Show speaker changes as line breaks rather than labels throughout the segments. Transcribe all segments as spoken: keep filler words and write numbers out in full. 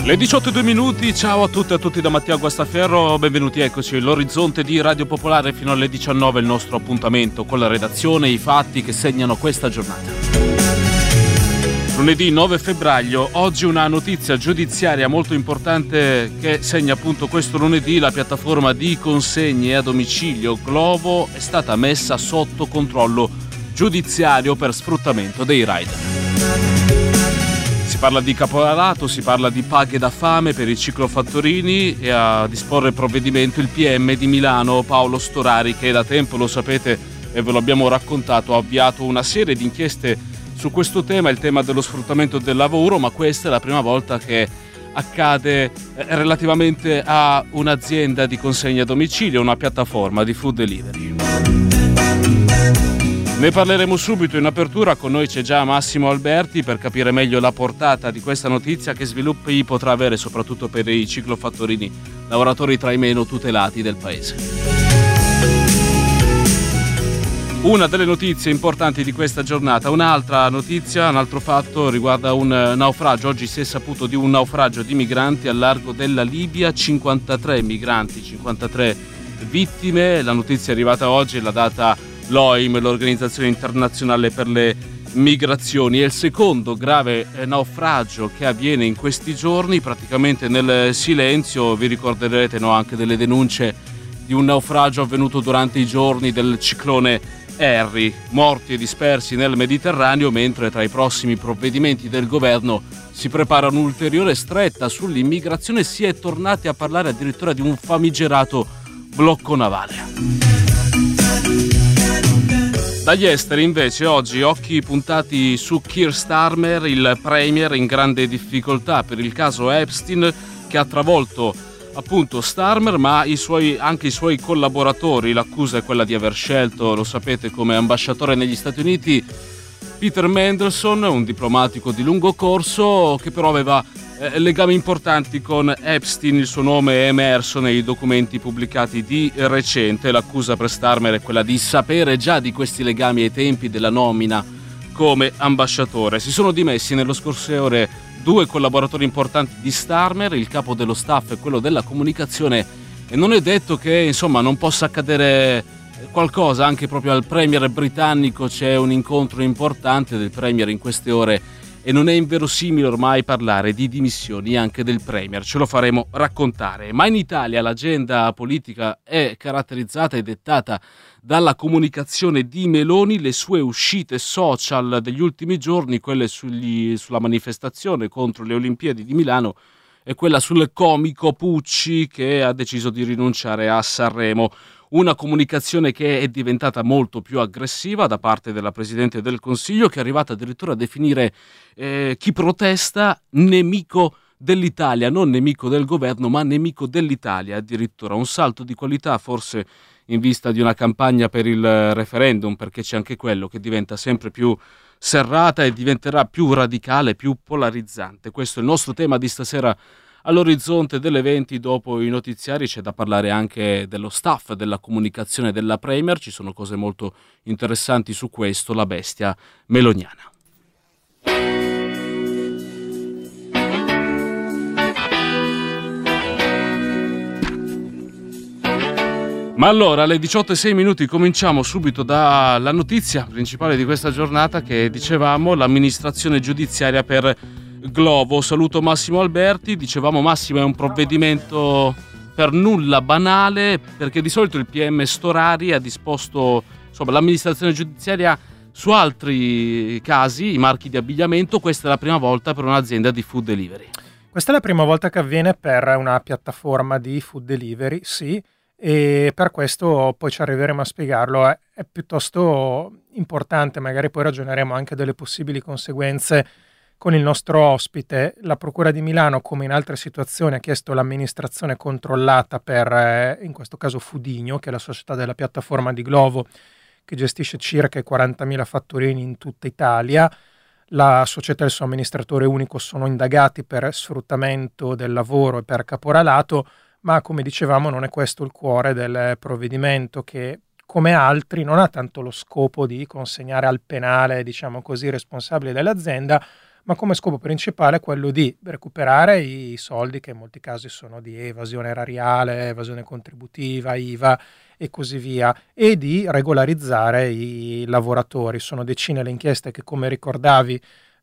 Le diciotto e due minuti, ciao a tutte e a tutti da Mattia Guastaferro, benvenuti, eccoci, l'orizzonte di Radio Popolare fino alle diciannove, il nostro appuntamento con la redazione e i fatti che segnano questa giornata. Lunedì nove febbraio, oggi una notizia giudiziaria molto importante che segna appunto questo lunedì. La piattaforma di consegne a domicilio Glovo è stata messa sotto controllo giudiziario per sfruttamento dei rider. Si parla di caporalato, si parla di paghe da fame per i ciclofattorini e a disporre il provvedimento il P M di Milano Paolo Storari, che da tempo, lo sapete e ve lo abbiamo raccontato, ha avviato una serie di inchieste su questo tema, il tema dello sfruttamento del lavoro, ma questa è la prima volta che accade relativamente a un'azienda di consegna a domicilio, una piattaforma di food delivery. Ne parleremo subito in apertura, con noi c'è già Massimo Alberti per capire meglio la portata di questa notizia, che sviluppi potrà avere soprattutto per i ciclofattorini, lavoratori tra i meno tutelati del paese. Una delle notizie importanti di questa giornata, un'altra notizia, un altro fatto riguarda un naufragio. Oggi si è saputo di un naufragio di migranti al largo della Libia, cinquantatré migranti, cinquantatré vittime. La notizia è arrivata oggi, l'ha data l'O I M, l'Organizzazione Internazionale per le Migrazioni. È il secondo grave naufragio che avviene in questi giorni, praticamente nel silenzio. Vi ricorderete, no, anche delle denunce di un naufragio avvenuto durante i giorni del ciclone Harry, morti e dispersi nel Mediterraneo, mentre tra i prossimi provvedimenti del governo si prepara un'ulteriore stretta sull'immigrazione. Si è tornati a parlare addirittura di un famigerato blocco navale. Dagli esteri invece oggi occhi puntati su Keir Starmer, il premier in grande difficoltà per il caso Epstein, che ha travolto appunto Starmer ma i suoi, anche i suoi collaboratori. L'accusa è quella di aver scelto, lo sapete, come ambasciatore negli Stati Uniti Peter Mandelson, un diplomatico di lungo corso che però aveva eh, legami importanti con Epstein. Il suo nome è emerso nei documenti pubblicati di recente. L'accusa per Starmer è quella di sapere già di questi legami ai tempi della nomina come ambasciatore. Si sono dimessi nello scorso ore due collaboratori importanti di Starmer, il capo dello staff e quello della comunicazione, e non è detto che insomma non possa accadere qualcosa anche proprio al premier britannico. C'è un incontro importante del premier in queste ore e non è inverosimile ormai parlare di dimissioni anche del premier, ce lo faremo raccontare. Ma in Italia l'agenda politica è caratterizzata e dettata dalla comunicazione di Meloni, le sue uscite social degli ultimi giorni, quelle sugli, sulla manifestazione contro le Olimpiadi di Milano e quella sul comico Pucci che ha deciso di rinunciare a Sanremo. Una comunicazione che è diventata molto più aggressiva da parte della Presidente del Consiglio, che è arrivata addirittura a definire eh, chi protesta nemico dell'Italia, non nemico del governo ma nemico dell'Italia addirittura. Un salto di qualità forse in vista di una campagna per il referendum, perché c'è anche quello che diventa sempre più serrata e diventerà più radicale, più polarizzante. Questo è il nostro tema di stasera all'orizzonte delle venti. Dopo i notiziari c'è da parlare anche dello staff, della comunicazione della Premier. Ci sono cose molto interessanti su questo, la bestia meloniana. Ma allora, alle diciotto e sei minuti cominciamo subito dalla notizia principale di questa giornata, che dicevamo l'amministrazione giudiziaria per Glovo. Saluto Massimo Alberti. Dicevamo, Massimo, è un provvedimento per nulla banale, perché di solito il P M Storari ha disposto insomma l'amministrazione giudiziaria su altri casi, i marchi di abbigliamento. Questa è la prima volta per un'azienda di food delivery.
Questa è la prima volta che avviene per una piattaforma di food delivery, sì, e per questo poi ci arriveremo a spiegarlo. È, è piuttosto importante, magari poi ragioneremo anche delle possibili conseguenze con il nostro ospite. La Procura di Milano, come in altre situazioni, ha chiesto l'amministrazione controllata per, eh, in questo caso, Fudigno, che è la società della piattaforma di Glovo, che gestisce circa quarantamila fattorini in tutta Italia. La società e il suo amministratore unico sono indagati per sfruttamento del lavoro e per caporalato, ma come dicevamo non è questo il cuore del provvedimento, che come altri non ha tanto lo scopo di consegnare al penale, diciamo così, i responsabili dell'azienda, ma come scopo principale quello di recuperare i soldi che in molti casi sono di evasione erariale, evasione contributiva, I V A e così via, e di regolarizzare i lavoratori. Sono decine le inchieste che, come ricordavi,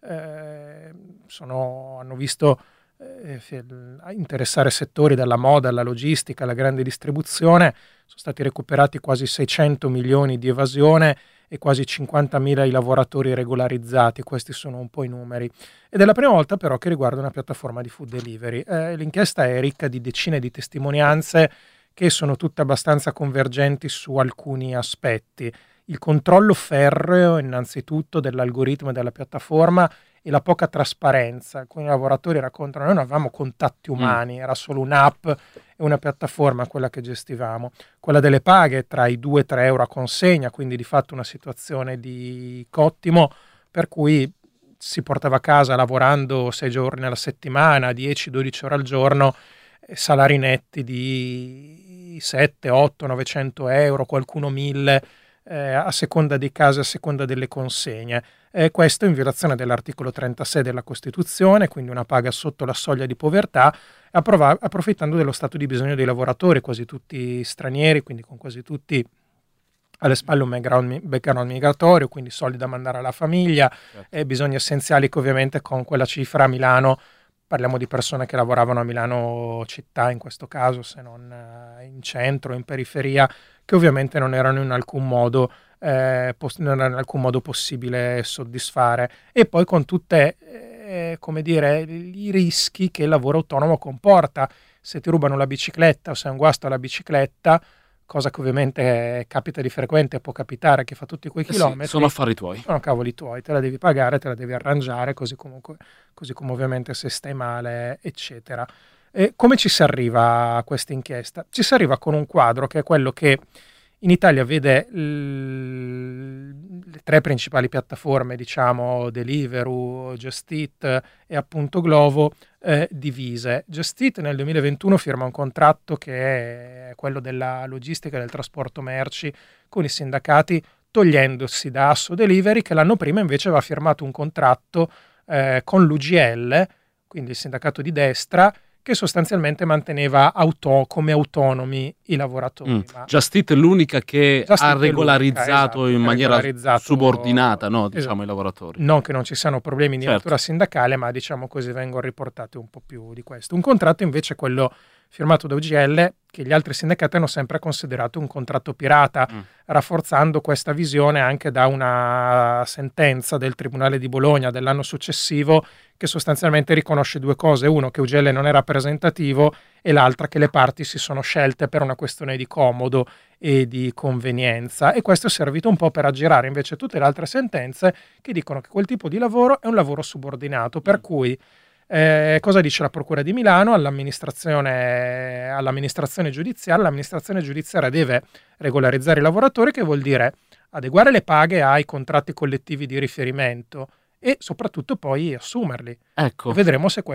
eh, sono, hanno visto eh, interessare settori dalla moda alla logistica, alla grande distribuzione. Sono stati recuperati quasi seicento milioni di evasione e quasi cinquantamila i lavoratori regolarizzati. Questi sono un po' i numeri. Ed è la prima volta però che riguarda una piattaforma di food delivery. Eh, l'inchiesta è ricca di decine di testimonianze che sono tutte abbastanza convergenti su alcuni aspetti. Il controllo ferreo innanzitutto dell'algoritmo e della piattaforma e la poca trasparenza. Alcuni lavoratori raccontano: noi non avevamo contatti umani, mm. era solo un'app e una piattaforma quella che gestivamo. Quella delle paghe tra i due e tre euro a consegna, quindi di fatto una situazione di cottimo, per cui si portava a casa lavorando sei giorni alla settimana, dieci dodici ore al giorno, salari netti di sette, otto, novecento euro, qualcuno mille, eh, a seconda dei casi, a seconda delle consegne. Eh, questo in violazione dell'articolo trentasei della Costituzione, quindi una paga sotto la soglia di povertà, approva- approfittando dello stato di bisogno dei lavoratori, quasi tutti stranieri, quindi con quasi tutti alle spalle un background, background migratorio, quindi soldi da mandare alla famiglia, certo. E bisogni essenziali che ovviamente con quella cifra a Milano, parliamo di persone che lavoravano a Milano città in questo caso, se non in centro, in periferia, che ovviamente non erano in alcun modo eh, poss- non era in alcun modo possibile soddisfare. E poi con tutte eh, come dire, i rischi che il lavoro autonomo comporta. Se ti rubano la bicicletta o se hai un guasto alla bicicletta, cosa che ovviamente capita di frequente, può capitare, che fa tutti quei chilometri.
Eh sì, sono affari tuoi.
Sono cavoli tuoi, te la devi pagare, te la devi arrangiare, così, comunque, così come ovviamente se stai male, eccetera. E come ci si arriva a questa inchiesta? Ci si arriva con un quadro che è quello che in Italia vede l- le tre principali piattaforme, diciamo, Deliveroo, Just Eat e appunto Glovo, eh, divise. Just Eat nel duemilaventuno firma un contratto che è quello della logistica e del trasporto merci con i sindacati, togliendosi da Asso Delivery, che l'anno prima invece aveva firmato un contratto eh, con l'U G L, quindi il sindacato di destra, che sostanzialmente manteneva auto, come autonomi i lavoratori.
Mm.
Ma
Just Eat è l'unica che
Just
ha
Eat è
regolarizzato
l'unica, esatto,
in maniera
regolarizzato,
subordinata, no, diciamo,
esatto.
i lavoratori.
Non che non ci siano problemi di
certo.
natura sindacale, ma diciamo così vengono riportati un po' più di questo. Un contratto invece, quello firmato da U G L, che gli altri sindacati hanno sempre considerato un contratto pirata, mm. rafforzando questa visione anche da una sentenza del Tribunale di Bologna dell'anno successivo, che sostanzialmente riconosce due cose: uno, che U G L non è rappresentativo, e l'altra, che le parti si sono scelte per una questione di comodo e di convenienza. E questo è servito un po' per aggirare invece tutte le altre sentenze che dicono che quel tipo di lavoro è un lavoro subordinato, per cui eh, cosa dice la Procura di Milano all'amministrazione, all'amministrazione giudiziaria? L'amministrazione giudiziaria deve regolarizzare i lavoratori, che vuol dire adeguare le paghe ai contratti collettivi di riferimento e soprattutto poi assumerli.
Ecco.
E vedremo se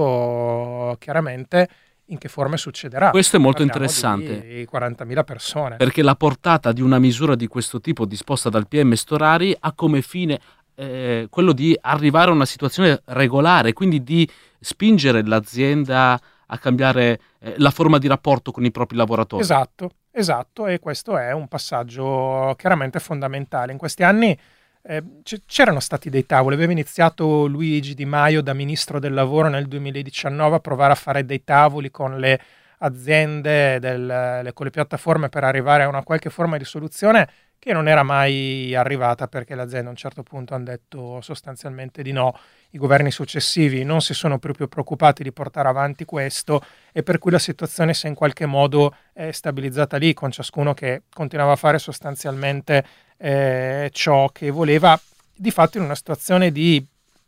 questo chiaramente in che forme succederà.
Questo è molto
Parliamo
interessante.
Di quarantamila persone.
Perché la portata di una misura di questo tipo disposta dal P M Storari ha come fine eh, quello di arrivare a una situazione regolare, quindi di spingere l'azienda a cambiare eh, la forma di rapporto con i propri lavoratori.
Esatto, esatto, e questo è un passaggio chiaramente fondamentale. In questi anni Eh, c'erano stati dei tavoli, aveva iniziato Luigi Di Maio da ministro del lavoro nel duemiladiciannove a provare a fare dei tavoli con le aziende, del, le, con le piattaforme, per arrivare a una qualche forma di soluzione, che non era mai arrivata, perché le aziende a un certo punto hanno detto sostanzialmente di no. I governi successivi non si sono proprio preoccupati di portare avanti questo, e per cui la situazione si è in qualche modo eh, stabilizzata lì, con ciascuno che continuava a fare sostanzialmente Eh, ciò che voleva, di fatto in una situazione di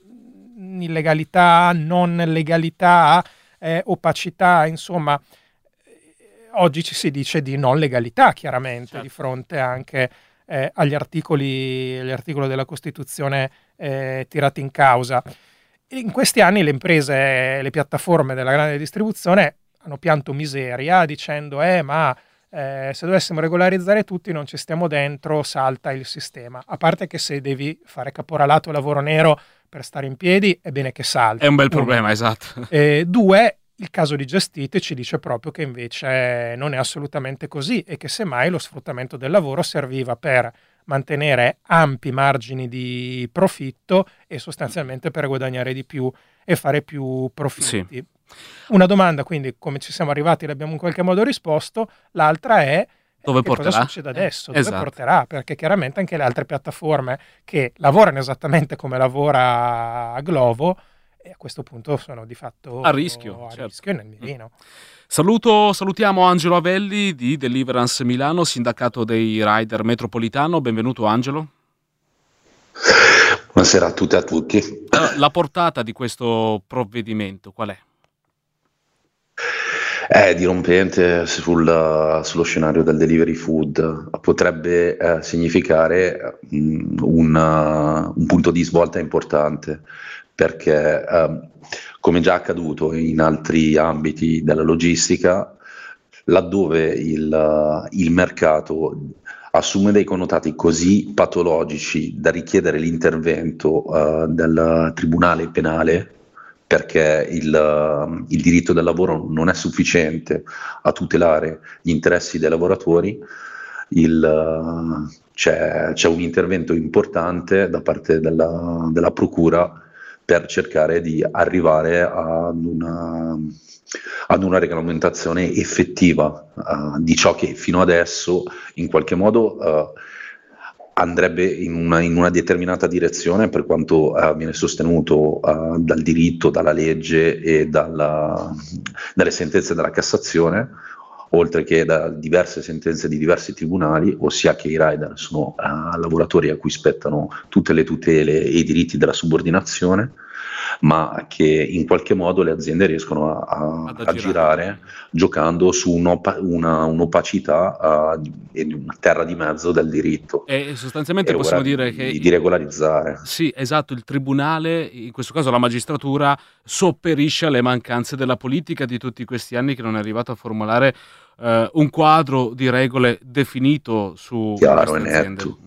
illegalità, non legalità, eh, opacità, insomma. Oggi ci si dice di non legalità, chiaramente, certo. Di fronte anche eh, agli articoli, agli articoli della Costituzione eh, tirati in causa. In questi anni le imprese, le piattaforme della grande distribuzione hanno pianto miseria dicendo eh ma Eh, se dovessimo regolarizzare tutti non ci stiamo dentro, salta il sistema. A parte che se devi fare caporalato e lavoro nero per stare in piedi è bene che salti.
È un bel
Uno.
problema, esatto.
E due, il caso di Gestite ci dice proprio che invece non è assolutamente così e che semmai lo sfruttamento del lavoro serviva per mantenere ampi margini di profitto e sostanzialmente per guadagnare di più e fare più profitti.
Sì.
Una domanda, quindi, come ci siamo arrivati l'abbiamo in qualche modo risposto, l'altra è
dove
che
porterà?
cosa succede adesso,
Eh,
dove
esatto.
porterà, perché chiaramente anche le altre piattaforme che lavorano esattamente come lavora Glovo e a questo punto sono di fatto
A rischio,
a
certo.
rischio nel mirino.
Saluto, salutiamo Angelo Avelli di Deliverance Milano, sindacato dei rider metropolitano. Benvenuto Angelo.
Buonasera a tutte e a tutti.
La portata di questo provvedimento qual è?
È dirompente sul, sullo scenario del delivery food, potrebbe eh, significare um, un, uh, un punto di svolta importante, perché eh, come già accaduto in altri ambiti della logistica, laddove il, uh, il mercato assume dei connotati così patologici da richiedere l'intervento uh, del tribunale penale, perché il, il diritto del lavoro non è sufficiente a tutelare gli interessi dei lavoratori, il, c'è, c'è un intervento importante da parte della, della Procura per cercare di arrivare ad una, ad una regolamentazione effettiva uh, di ciò che fino adesso in qualche modo uh, andrebbe in una, in una determinata direzione, per quanto uh, viene sostenuto uh, dal diritto, dalla legge e dalla, dalle sentenze della Cassazione, oltre che da diverse sentenze di diversi tribunali, ossia che i rider sono uh, lavoratori a cui spettano tutte le tutele e i diritti della subordinazione, ma che in qualche modo le aziende riescono a, a, a girare giocando su un'opa- una, un'opacità uh, e una terra di mezzo del diritto.
E sostanzialmente
È
possiamo
ora
dire
di,
che
di regolarizzare.
Sì, esatto, il tribunale, in questo caso la magistratura, sopperisce alle mancanze della politica di tutti questi anni che non è arrivato a formulare uh, un quadro di regole definito su
Chiaro
queste
e
aziende.
netto.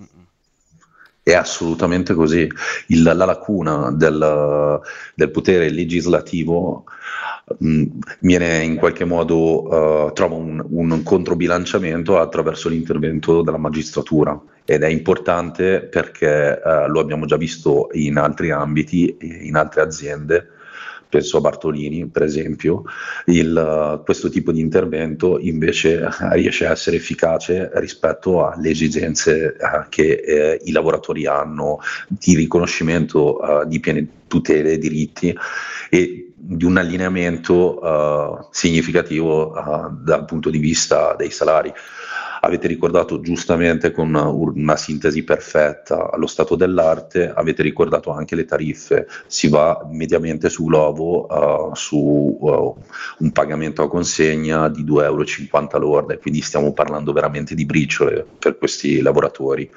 È assolutamente così. Il, la lacuna del, del potere legislativo mh, viene in qualche modo, uh, trova un, un controbilanciamento attraverso l'intervento della magistratura, ed è importante perché uh, lo abbiamo già visto in altri ambiti, in altre aziende. Penso a Bartolini, per esempio, il, questo tipo di intervento invece riesce a essere efficace rispetto alle esigenze eh, che eh, i lavoratori hanno di riconoscimento eh, di piene tutele e diritti e di un allineamento eh, significativo eh, dal punto di vista dei salari. Avete ricordato giustamente con una sintesi perfetta allo stato dell'arte, avete ricordato anche le tariffe, si va mediamente su Glovo uh, su uh, un pagamento a consegna di due virgola cinquanta euro lorde, quindi stiamo parlando veramente di briciole per questi lavoratori.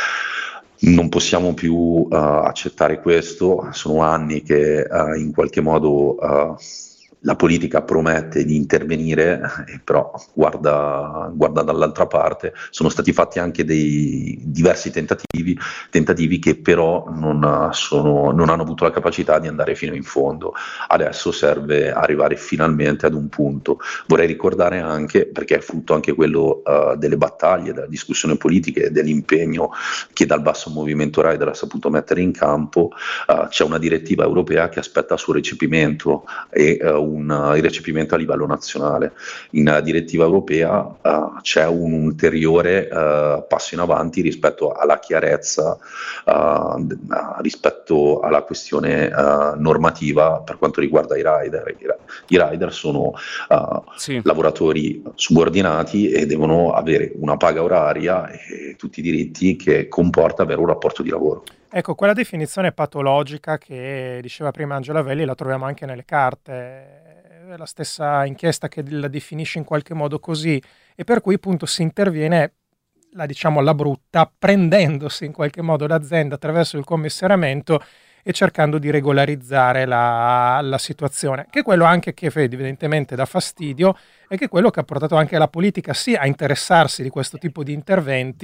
Non possiamo più uh, accettare questo, sono anni che uh, in qualche modo uh, la politica promette di intervenire, eh, però guarda, guarda dall'altra parte. Sono stati fatti anche dei diversi tentativi, tentativi che però non, sono, non hanno avuto la capacità di andare fino in fondo. Adesso serve arrivare finalmente ad un punto. Vorrei ricordare anche, perché è frutto anche quello uh, delle battaglie, della discussione politica e dell'impegno che dal basso movimento Rider ha saputo mettere in campo, uh, c'è una direttiva europea che aspetta il suo recepimento e uh, un uh, recepimento a livello nazionale. In uh, direttiva europea uh, c'è un ulteriore uh, passo in avanti rispetto alla chiarezza, uh, rispetto alla questione uh, normativa per quanto riguarda i rider. I rider sono uh,
sì.
lavoratori subordinati e devono avere una paga oraria e tutti i diritti che comporta avere un rapporto di lavoro.
Ecco, quella definizione patologica che diceva prima Angela Velli la troviamo anche nelle carte, è la stessa inchiesta che la definisce in qualche modo così, e per cui appunto si interviene, la diciamo alla brutta, prendendosi in qualche modo l'azienda attraverso il commissariamento e cercando di regolarizzare la, la situazione, che è quello anche che evidentemente dà fastidio e che è quello che ha portato anche la politica sì a interessarsi di questo tipo di interventi,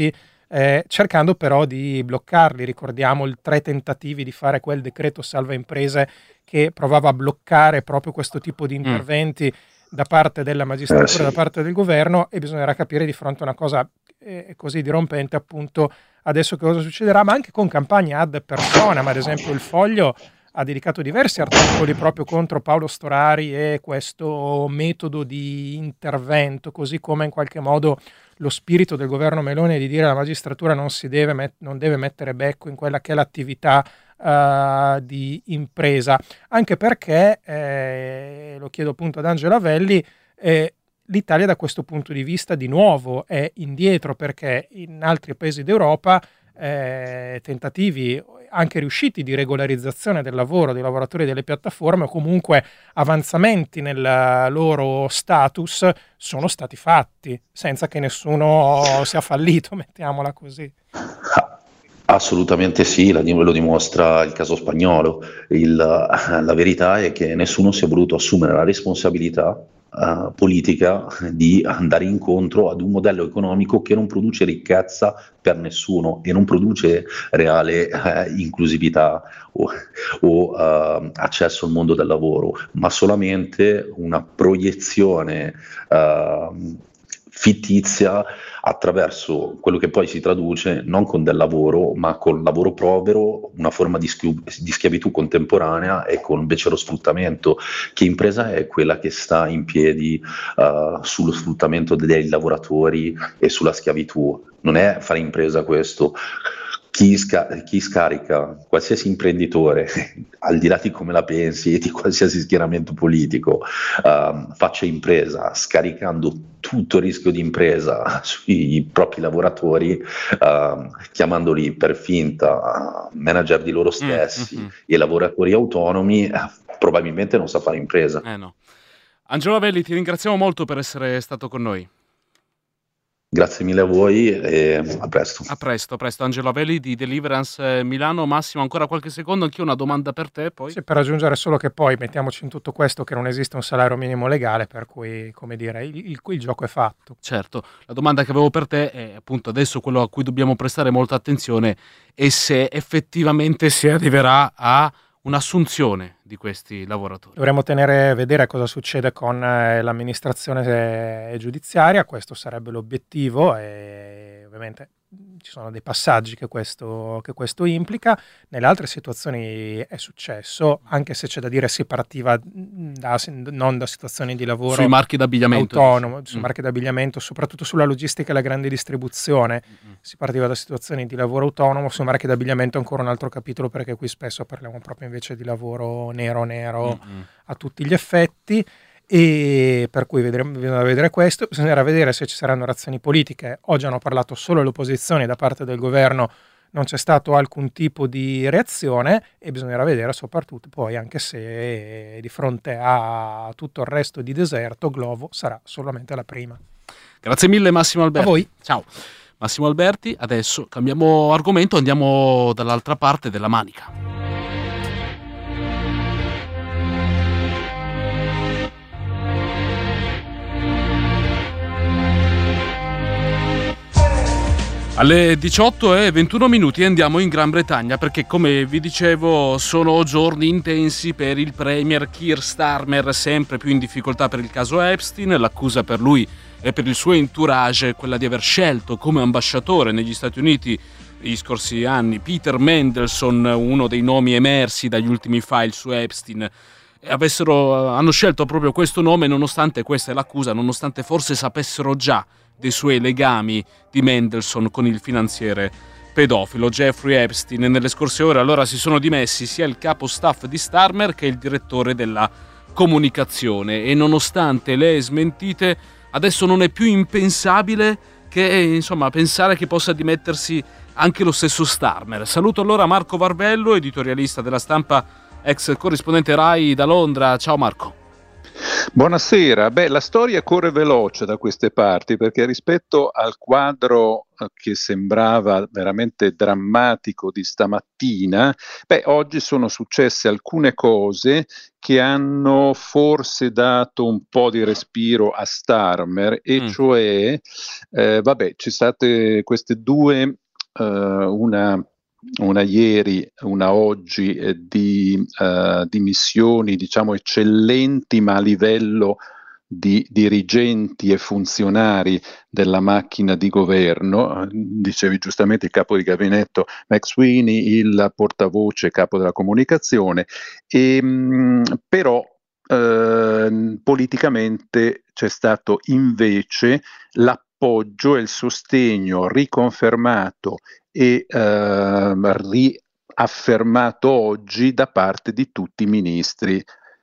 eh, cercando però di bloccarli. Ricordiamo i tre tentativi di fare quel decreto salva imprese che provava a bloccare proprio questo tipo di interventi mm. da parte della magistratura, eh sì. da parte del governo, e bisognerà capire di fronte a una cosa eh, così dirompente appunto adesso che cosa succederà, ma anche con campagne ad personam. Ad esempio il Foglio ha dedicato diversi articoli proprio contro Paolo Storari e questo metodo di intervento, così come in qualche modo lo spirito del governo Meloni di dire la magistratura non si deve met- non deve mettere becco in quella che è l'attività uh, di impresa, anche perché, eh, lo chiedo appunto ad Angelo Avelli, eh, l'Italia da questo punto di vista di nuovo è indietro, perché in altri paesi d'Europa eh, tentativi anche riusciti di regolarizzazione del lavoro dei lavoratori delle piattaforme o comunque avanzamenti nel loro status sono stati fatti senza che nessuno sia fallito, mettiamola così.
Assolutamente sì, lo dimostra il caso spagnolo. Il, la verità è che nessuno si è voluto assumere la responsabilità Uh, politica di andare incontro ad un modello economico che non produce ricchezza per nessuno e non produce reale uh, inclusività o, o uh, accesso al mondo del lavoro, ma solamente una proiezione uh, fittizia attraverso quello che poi si traduce non con del lavoro, ma con lavoro povero, una forma di, schiu- di schiavitù contemporanea, e con invece lo sfruttamento. Che impresa è quella che sta in piedi uh, sullo sfruttamento dei lavoratori e sulla schiavitù? Non è fare impresa questo. Chi, sca- chi scarica qualsiasi imprenditore, al di là di come la pensi e di qualsiasi schieramento politico, uh, faccia impresa scaricando tutto il rischio di impresa sui propri lavoratori, uh, chiamandoli per finta manager di loro stessi mm-hmm. e lavoratori autonomi, uh, probabilmente non sa fare impresa.
Eh no. Angelo Avelli, ti ringraziamo molto per essere stato con noi.
Grazie mille a voi e a presto.
A presto, a presto. Angelo Avelli di Deliverance Milano. Massimo, ancora qualche secondo, anch'io una domanda per te poi.
Sì, per aggiungere solo che poi mettiamoci in tutto questo che non esiste un salario minimo legale, per cui, come dire, il, il, il gioco è fatto.
Certo, la domanda che avevo per te è appunto adesso quello a cui dobbiamo prestare molta attenzione è se effettivamente si arriverà a un'assunzione di questi lavoratori.
Dovremmo tenere a vedere cosa succede con eh, l'amministrazione eh, giudiziaria, questo sarebbe l'obiettivo e ovviamente ci sono dei passaggi che questo, che questo implica. Nelle altre situazioni è successo, anche se c'è da dire si partiva da, non da situazioni di lavoro
sui marchi d'abbigliamento
autonomo, sui mm. marchi d'abbigliamento, soprattutto sulla logistica e la grande distribuzione, mm. si partiva da situazioni di lavoro autonomo. Sui marchi d'abbigliamento ancora un altro capitolo, perché qui spesso parliamo proprio invece di lavoro nero nero mm. a tutti gli effetti. E per cui vedremo, bisogna vedere questo, bisognerà vedere se ci saranno reazioni politiche. Oggi hanno parlato solo le opposizioni, da parte del governo non c'è stato alcun tipo di reazione, e bisognerà vedere soprattutto poi anche se di fronte a tutto il resto di deserto Glovo sarà solamente la prima.
Grazie mille Massimo Alberti.
A voi.
Ciao Massimo Alberti. Adesso cambiamo argomento, andiamo dall'altra parte della Manica. Alle diciotto e ventuno minuti andiamo in Gran Bretagna, perché come vi dicevo sono giorni intensi per il premier Keir Starmer, sempre più in difficoltà per il caso Epstein. L'accusa per lui e per il suo entourage è quella di aver scelto come ambasciatore negli Stati Uniti negli scorsi anni Peter Mandelson, uno dei nomi emersi dagli ultimi file su Epstein. E avessero, hanno scelto proprio questo nome nonostante, questa è l'accusa, nonostante forse sapessero già dei suoi legami di Mandelson con il finanziere pedofilo Jeffrey Epstein. Nelle scorse ore allora si sono dimessi sia il capo staff di Starmer che il direttore della comunicazione, e nonostante le smentite adesso non è più impensabile che insomma pensare che possa dimettersi anche lo stesso Starmer. Saluto allora Marco Varvello, editorialista della Stampa, ex corrispondente Rai da Londra. Ciao Marco.
Buonasera, beh, la storia corre veloce da queste parti perché rispetto al quadro eh, che sembrava veramente drammatico di stamattina, beh, oggi sono successe alcune cose che hanno forse dato un po' di respiro a Starmer, e
Mm.
cioè, eh, vabbè, ci sono state queste due, eh, una una ieri, una oggi, eh, di eh, dimissioni, diciamo, eccellenti, ma a livello di dirigenti e funzionari della macchina di governo. Eh, Dicevi giustamente il capo di gabinetto Max Sweeney, il portavoce capo della comunicazione, e, mh, però eh, politicamente c'è stato invece l'appoggio e il sostegno riconfermato e eh, riaffermato oggi da parte di tutti i ministri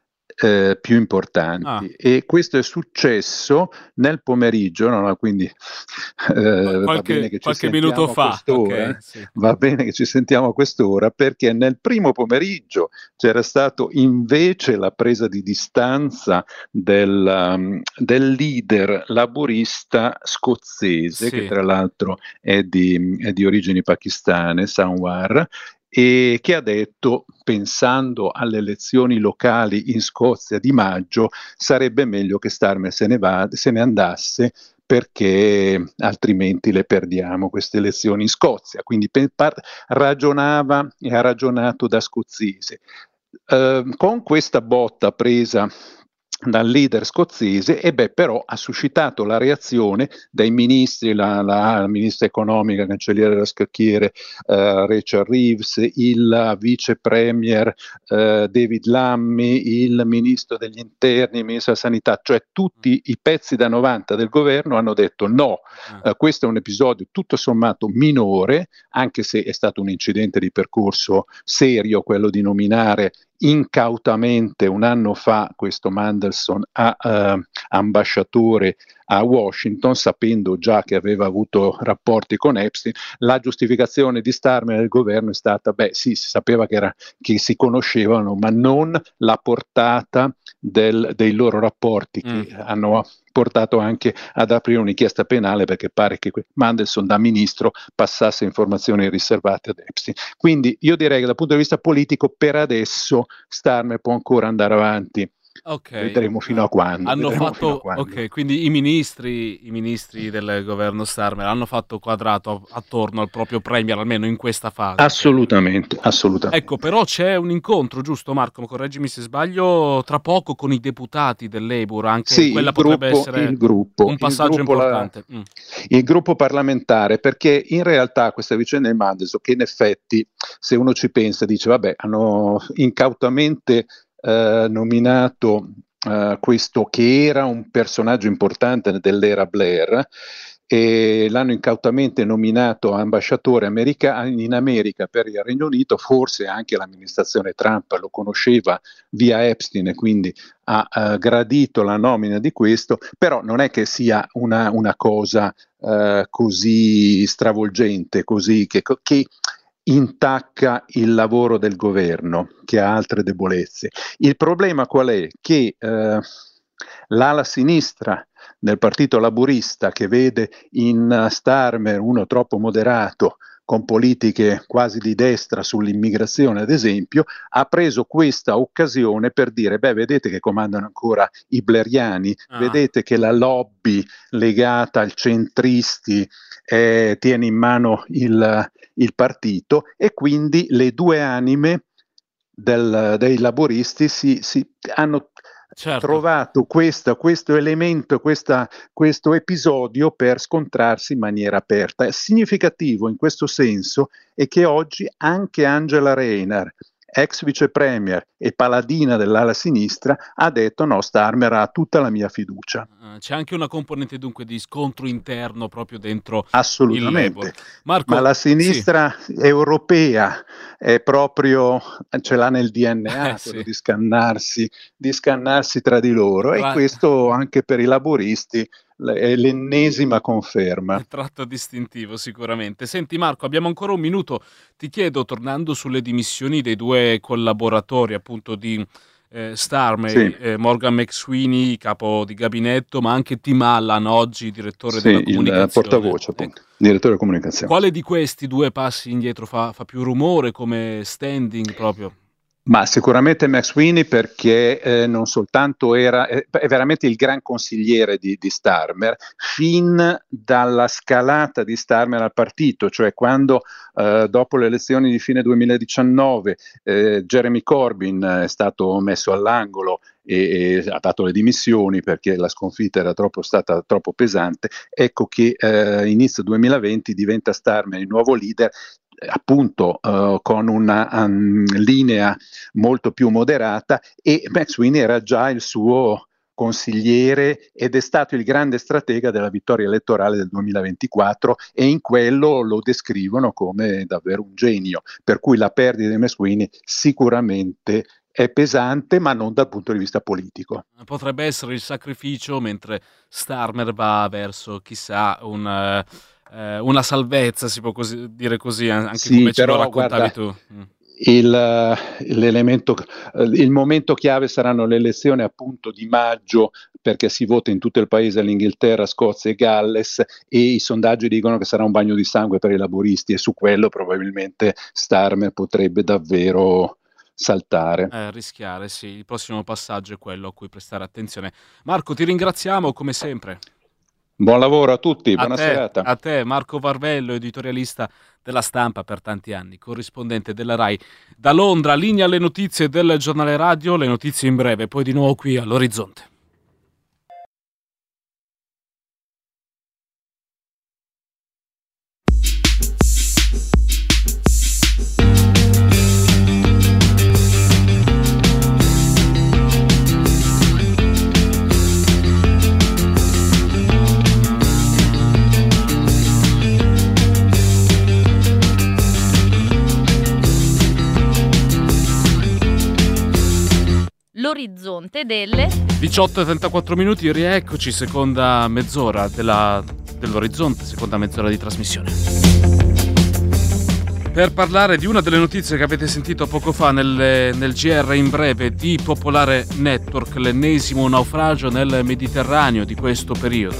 eh, più importanti.
Ah,
E questo è successo nel pomeriggio, no, no, quindi
qual-
eh, va bene
qualche,
che ci
qualche minuto
sentiamo a
fa,
quest'ora,
ok, sì.
va bene che ci sentiamo a quest'ora, perché nel primo pomeriggio c'era stato invece la presa di distanza del, um, del leader laburista scozzese, che
Sì.
tra l'altro è di, è di origini pakistane, Sanwar, e che ha detto, pensando alle elezioni locali in Scozia di maggio, sarebbe meglio che Starmer se ne, va, se ne andasse, perché altrimenti le perdiamo queste elezioni in Scozia. Quindi pe- par- ragionava e ha ragionato da scozzese. Eh, con questa botta presa dal leader scozzese, e beh, però ha suscitato la reazione dai ministri, la, la, la ministra economica, cancelliere della scacchiere eh, Rachel Reeves, il vice premier eh, David Lammy, il ministro degli interni, il ministro della sanità, cioè tutti i pezzi da novanta del governo hanno detto no,
Ah,
eh, questo è un episodio tutto sommato minore, anche se è stato un incidente di percorso serio quello di nominare incautamente un anno fa questo Mandelson a eh, ambasciatore a Washington, sapendo già che aveva avuto rapporti con Epstein. La giustificazione di Starmer del governo è stata: beh, sì, si sapeva che, era, che si conoscevano, ma non la portata del, dei loro rapporti, che
mm.
hanno portato anche ad aprire un'inchiesta penale, perché pare che Mandelson da ministro passasse informazioni riservate ad Epstein. Quindi io direi che dal punto di vista politico per adesso Starmer può ancora andare avanti.
Ok,
Vedremo fino
eh,
a quando.
hanno
Vedremo fino a
fatto,
quando.
ok, quindi i ministri, i ministri del governo Starmer hanno fatto quadrato attorno al proprio premier, almeno in questa fase. Ok.
Assolutamente,
Ecco,
assolutamente.
però c'è un incontro, giusto Marco? Correggimi se sbaglio, tra poco con i deputati del Labour, anche
Sì,
quella
il
potrebbe
gruppo,
essere
il gruppo,
un
il
passaggio
gruppo, la-
importante. Mm.
il gruppo parlamentare, perché in realtà questa vicenda di Mandelson, che in effetti, se uno ci pensa, dice, vabbè, hanno incautamente eh, nominato eh, questo che era un personaggio importante dell'era Blair, e l'hanno incautamente nominato ambasciatore america- in America per il Regno Unito. Forse anche l'amministrazione Trump lo conosceva via Epstein e quindi ha eh, gradito la nomina di questo, però non è che sia una, una cosa eh, così stravolgente, così che, che intacca il lavoro del governo, che ha altre debolezze. Il problema qual è? Che eh, l'ala sinistra del partito laburista, che vede in Starmer uno troppo moderato, con politiche quasi di destra sull'immigrazione, ad esempio, ha preso questa occasione per dire: beh, vedete che comandano ancora i bleriani,
Ah,
vedete che la lobby legata al centristi eh, tiene in mano il, il partito, e quindi le due anime del, dei laboristi si, si hanno
certo.
trovato questa, questo elemento, questa, questo episodio per scontrarsi in maniera aperta. È significativo in questo senso è che oggi anche Angela Rayner, ex vice premier e paladina dell'ala sinistra, ha detto: no, Starmer ha tutta la mia fiducia.
Eh, C'è anche una componente dunque di scontro interno proprio dentro il Labour.
Assolutamente, ma
Marco,
la
sì,
sinistra europea è proprio, ce l'ha nel D N
eh
A quello
sì,
di scannarsi, di scannarsi tra di loro, e
tra-
questo anche per i laburisti è l'ennesima conferma.
è tratto distintivo sicuramente. Senti Marco, abbiamo ancora un minuto. Ti chiedo, tornando sulle dimissioni dei due collaboratori appunto di eh, Starmer,
sì.
eh, Morgan McSweeney, capo di gabinetto, ma anche Tim Allan, oggi direttore
sì,
della comunicazione.
Il portavoce, appunto, ecco. Direttore comunicazione.
Quale di questi due passi indietro fa, fa più rumore come standing proprio?
Ma sicuramente McSweeney, perché eh, non soltanto era, è, è veramente il gran consigliere di, di Starmer, fin dalla scalata di Starmer al partito, cioè quando eh, dopo le elezioni di fine duemiladiciannove eh, Jeremy Corbyn è stato messo all'angolo e, e ha dato le dimissioni perché la sconfitta era troppo stata troppo pesante, ecco che eh, inizio duemilaventi diventa Starmer il nuovo leader, appunto uh, con una um, linea molto più moderata, e McSweeney era già il suo consigliere ed è stato il grande stratega della vittoria elettorale del duemilaventiquattro, e in quello lo descrivono come davvero un genio, per cui la perdita di McSweeney sicuramente è pesante, ma non dal punto di vista politico.
Potrebbe essere il sacrificio mentre Starmer va verso, chissà, un... Uh... Eh, una salvezza, si può così, dire così, anche
sì,
come ce
però,
lo raccontavi
guarda,
tu.
Il, l'elemento, il momento chiave saranno le elezioni appunto di maggio, perché si vota in tutto il paese, all'Inghilterra, Scozia e Galles, e i sondaggi dicono che sarà un bagno di sangue per i laburisti, e su quello probabilmente Starmer potrebbe davvero saltare.
Eh, rischiare, sì. Il prossimo passaggio è quello a cui prestare attenzione. Marco, ti ringraziamo come sempre.
Buon lavoro a tutti,
a
buona
te,
serata.
A te, Marco Varvello, editorialista della Stampa per tanti anni, corrispondente della RAI. Da Londra, linea alle notizie del giornale radio, le notizie in breve, poi di nuovo qui all'Orizzonte.
L'orizzonte delle
diciotto e trentaquattro minuti, rieccoci, seconda mezz'ora della, dell'Orizzonte, seconda mezz'ora di trasmissione. Per parlare di una delle notizie che avete sentito poco fa nel, nel G R in breve di Popolare Network, l'ennesimo naufragio nel Mediterraneo di questo periodo.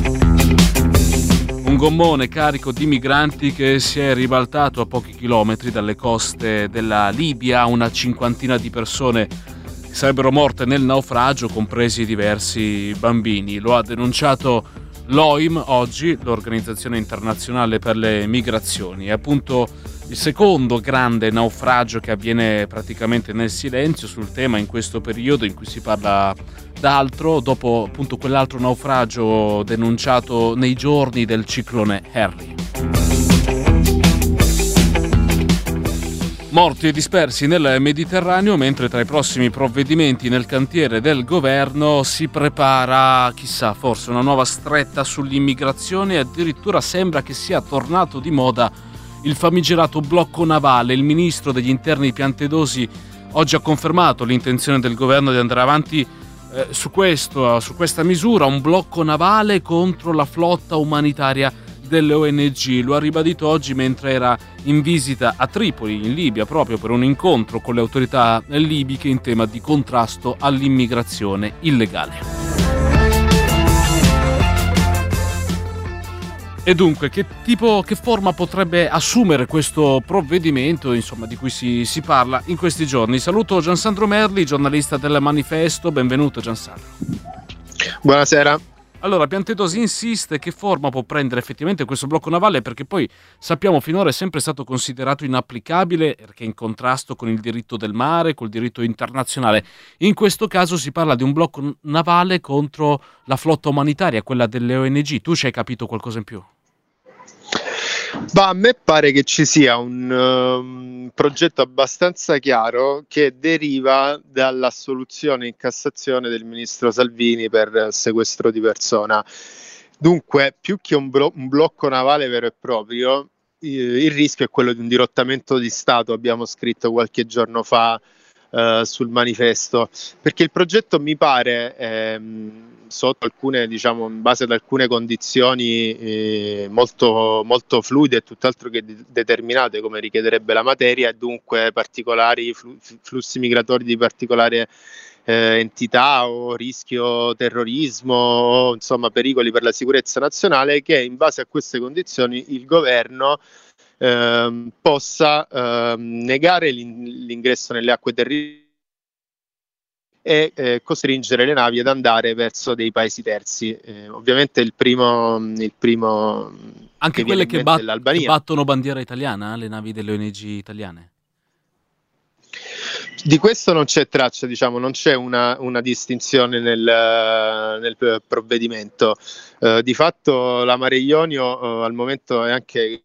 Un gommone carico di migranti che si è ribaltato a pochi chilometri dalle coste della Libia, una cinquantina di persone sarebbero morte nel naufragio, compresi diversi bambini. Lo ha denunciato l'O I M oggi, l'Organizzazione Internazionale per le Migrazioni. È appunto il secondo grande naufragio che avviene praticamente nel silenzio sul tema in questo periodo in cui si parla d'altro, dopo appunto quell'altro naufragio denunciato nei giorni del ciclone Harry. Morti e dispersi nel Mediterraneo, mentre tra i prossimi provvedimenti nel cantiere del governo si prepara, chissà, forse una nuova stretta sull'immigrazione, e addirittura sembra che sia tornato di moda il famigerato blocco navale. Il ministro degli interni Piantedosi oggi ha confermato l'intenzione del governo di andare avanti eh, su questo, su questa misura, un blocco navale contro la flotta umanitaria delle O N G. Lo ha ribadito oggi mentre era in visita a Tripoli, in Libia, proprio per un incontro con le autorità libiche in tema di contrasto all'immigrazione illegale. E dunque, che tipo, che forma potrebbe assumere questo provvedimento, insomma, di cui si, si parla in questi giorni? Saluto Giansandro Merli, giornalista del Manifesto. Benvenuto, Giansandro.
Buonasera.
Allora, Piantedosi insiste: che forma può prendere effettivamente questo blocco navale, perché poi sappiamo finora è sempre stato considerato inapplicabile perché è in contrasto con il diritto del mare, col diritto internazionale. In questo caso si parla di un blocco navale contro la flotta umanitaria, quella delle O N G. Tu ci hai capito qualcosa in più?
Bah, a me pare che ci sia un um, progetto abbastanza chiaro che deriva dall'assoluzione in Cassazione del ministro Salvini per sequestro di persona. Dunque, più che un, blo- un blocco navale vero e proprio, il rischio è quello di un dirottamento di Stato, abbiamo scritto qualche giorno fa uh, sul Manifesto, perché il progetto mi pare ehm, sotto alcune, diciamo, in base ad alcune condizioni eh, molto, molto fluide e tutt'altro che de- determinate, come richiederebbe la materia, e dunque particolari flu- flussi migratori di particolare eh, entità o rischio terrorismo o insomma pericoli per la sicurezza nazionale, che in base a queste condizioni il governo eh, possa eh, negare l'in- l'ingresso nelle acque territoriali e eh, costringere le navi ad andare verso dei paesi terzi. Eh, ovviamente il primo, il primo
Anche
che
quelle
viene in
che,
mente
bat-
è
che
l'Albania.
battono bandiera italiana, le navi delle O N G italiane?
Di questo non c'è traccia, diciamo, non c'è una, una distinzione nel, nel provvedimento. Eh, di fatto la Mare Ionio eh, al momento è anche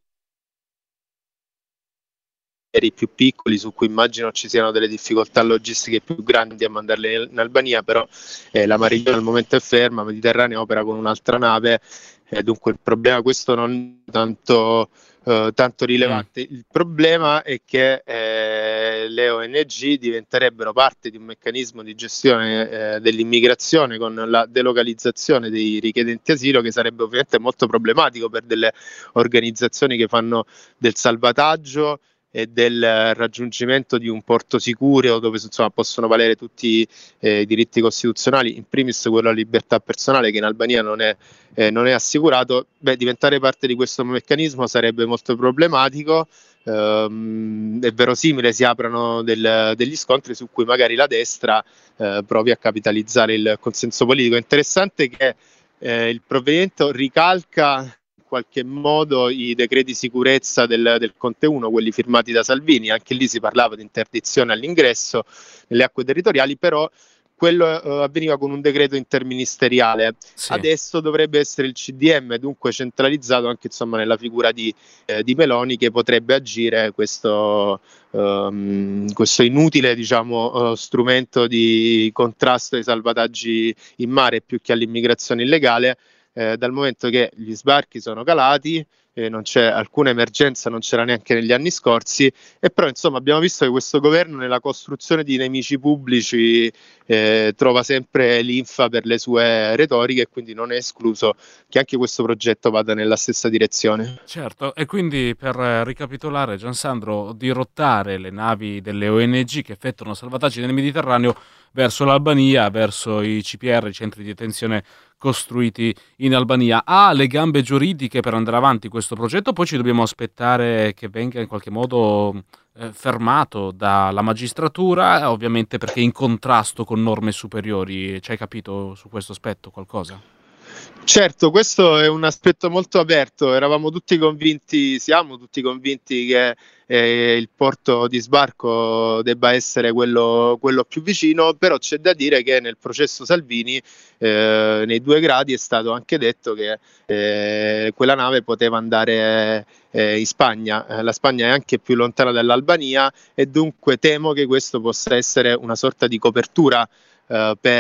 i più piccoli, su cui immagino ci siano delle difficoltà logistiche più grandi a mandarle in Albania, però eh, la Mare Ionio al momento è ferma, Mediterraneo opera con un'altra nave, eh, dunque il problema questo non è tanto, eh, tanto rilevante. Mm. Il problema è che eh, le O N G diventerebbero parte di un meccanismo di gestione eh, dell'immigrazione con la delocalizzazione dei richiedenti asilo, che sarebbe ovviamente molto problematico per delle organizzazioni che fanno del salvataggio e del raggiungimento di un porto sicuro dove insomma possono valere tutti eh, i diritti costituzionali, in primis quello alla libertà personale, che in Albania non è, eh, non è assicurato. Beh, diventare parte di questo meccanismo sarebbe molto problematico. Ehm, è verosimile si aprano del, degli scontri su cui magari la destra eh, provi a capitalizzare il consenso politico. È interessante che eh, il provvedimento ricalca qualche modo i decreti sicurezza del, del Conte uno, quelli firmati da Salvini. Anche lì si parlava di interdizione all'ingresso nelle acque territoriali, però quello eh, avveniva con un decreto interministeriale. Sì. Adesso dovrebbe essere il C D M, dunque centralizzato anche insomma nella figura di, eh, di Meloni, che potrebbe agire questo, um, questo inutile, diciamo, uh, strumento di contrasto ai salvataggi in mare più che all'immigrazione illegale. Eh, dal momento che gli sbarchi sono calati, eh, non c'è alcuna emergenza, non c'era neanche negli anni scorsi, e però insomma abbiamo visto che questo governo nella costruzione di nemici pubblici eh, trova sempre linfa per le sue retoriche, e quindi non è escluso che anche questo progetto vada nella stessa direzione.
Certo, e quindi per ricapitolare, Giansandro, dirottare le navi delle O N G che effettuano salvataggi nel Mediterraneo verso l'Albania, verso i C P R, i centri di detenzione costruiti in Albania. Ha le gambe giuridiche per andare avanti questo progetto, poi ci dobbiamo aspettare che venga in qualche modo eh, fermato dalla magistratura, ovviamente perché è in contrasto con norme superiori. Ci hai capito su questo aspetto qualcosa?
Certo, questo è un aspetto molto aperto. Eravamo tutti convinti, siamo tutti convinti che eh, il porto di sbarco debba essere quello, quello più vicino, però c'è da dire che nel processo Salvini, eh, nei due gradi, è stato anche detto che eh, quella nave poteva andare eh, in Spagna. Eh, la Spagna è anche più lontana dall'Albania, e dunque temo che questo possa essere una sorta di copertura Uh, per,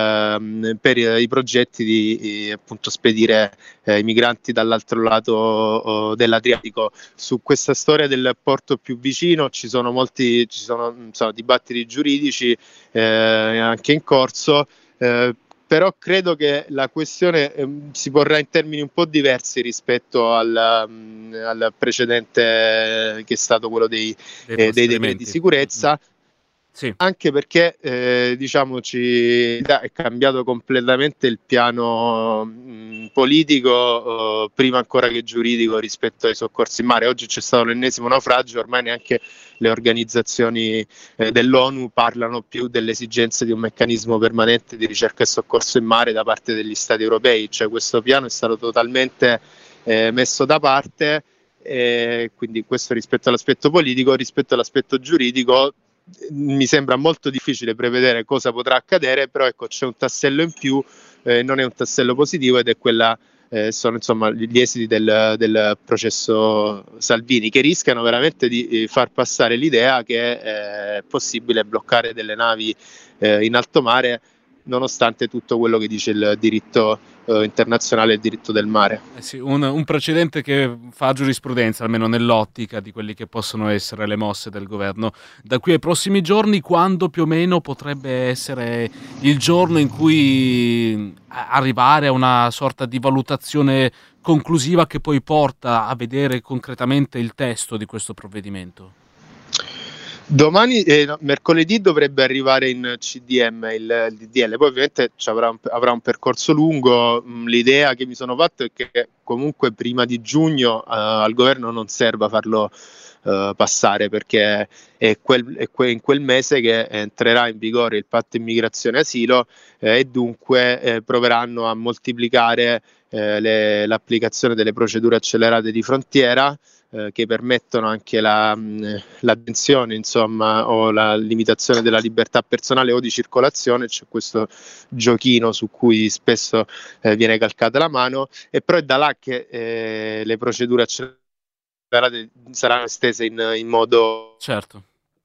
uh, per i progetti di, di appunto spedire uh, i migranti dall'altro lato uh, dell'Adriatico. Su questa storia del porto più vicino ci sono molti ci sono, insomma, dibattiti giuridici uh, anche in corso, uh, però credo che la questione um, si porrà in termini un po' diversi rispetto al, um, al precedente, che è stato quello dei, eh, dei decreti di sicurezza. Mm-hmm. Sì. Anche perché eh, diciamoci, è cambiato completamente il piano mh, politico, eh, prima ancora che giuridico, rispetto ai soccorsi in mare. Oggi c'è stato l'ennesimo naufragio, ormai neanche le organizzazioni eh, dell'ONU parlano più delle esigenze di un meccanismo permanente di ricerca e soccorso in mare da parte degli Stati europei. Cioè questo piano è stato totalmente eh, messo da parte, eh, quindi questo rispetto all'aspetto politico. Rispetto all'aspetto giuridico mi sembra molto difficile prevedere cosa potrà accadere, però ecco, c'è un tassello in più, eh, non è un tassello positivo, ed è quella eh, sono insomma gli esiti del, del processo Salvini, che rischiano veramente di far passare l'idea che è possibile bloccare delle navi eh, in alto mare, nonostante tutto quello che dice il diritto eh, internazionale e il diritto del mare.
Eh sì, un, un precedente che fa giurisprudenza, almeno nell'ottica di quelli che possono essere le mosse del governo da qui ai prossimi giorni. Quando più o meno potrebbe essere il giorno in cui arrivare a una sorta di valutazione conclusiva che poi porta a vedere concretamente il testo di questo provvedimento?
Domani, eh, no, mercoledì dovrebbe arrivare in C D M il, il D D L, poi ovviamente ci avrà, un, avrà un percorso lungo. L'idea che mi sono fatto è che comunque prima di giugno eh, al governo non serva farlo eh, passare, perché è, quel, è que, in quel mese che entrerà in vigore il patto immigrazione e asilo eh, e dunque eh, proveranno a moltiplicare eh, le, l'applicazione delle procedure accelerate di frontiera, Eh, che permettono anche la, mh, l'attenzione, insomma, o la limitazione della libertà personale o di circolazione. C'è questo giochino su cui spesso eh, viene calcata la mano, e però è da là che eh, le procedure accelerate saranno estese in, in modo
certo